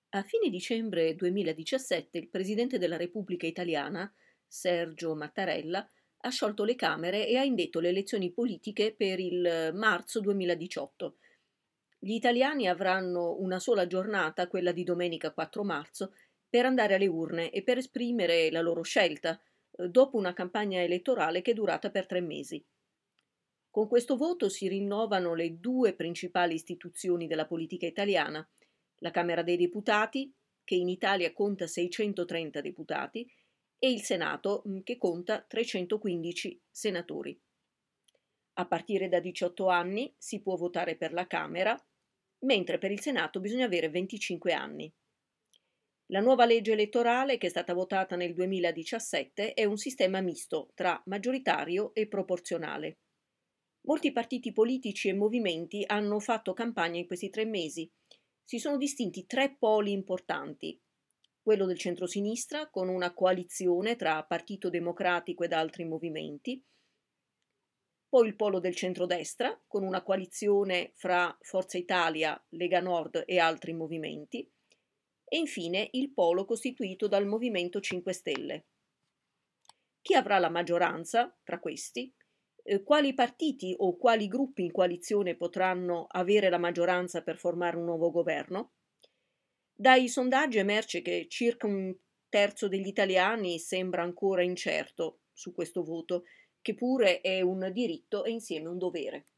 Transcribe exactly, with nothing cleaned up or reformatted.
A fine dicembre duemiladiciassette il Presidente della Repubblica Italiana, Sergio Mattarella, ha sciolto le Camere e ha indetto le elezioni politiche per il marzo duemiladiciotto. Gli italiani avranno una sola giornata, quella di domenica quattro marzo, per andare alle urne e per esprimere la loro scelta, eh, dopo una campagna elettorale che è durata per tre mesi. Con questo voto si rinnovano le due principali istituzioni della politica italiana, la Camera dei Deputati, che in Italia conta seicentotrenta deputati, e il Senato, mh, che conta trecentoquindici senatori. A partire da diciotto anni si può votare per la Camera, mentre per il Senato bisogna avere venticinque anni. La nuova legge elettorale, che è stata votata nel duemiladiciassette, è un sistema misto tra maggioritario e proporzionale. Molti partiti politici e movimenti hanno fatto campagna in questi tre mesi. Si sono distinti tre poli importanti: quello del centrosinistra, con una coalizione tra Partito Democratico ed altri movimenti; poi il polo del centrodestra, con una coalizione fra Forza Italia, Lega Nord e altri movimenti; e infine il polo costituito dal Movimento cinque Stelle. Chi avrà la maggioranza tra questi? Eh, quali partiti o quali gruppi in coalizione potranno avere la maggioranza per formare un nuovo governo? Dai sondaggi emerge che circa un terzo degli italiani sembra ancora incerto su questo voto, che pure è un diritto e insieme un dovere.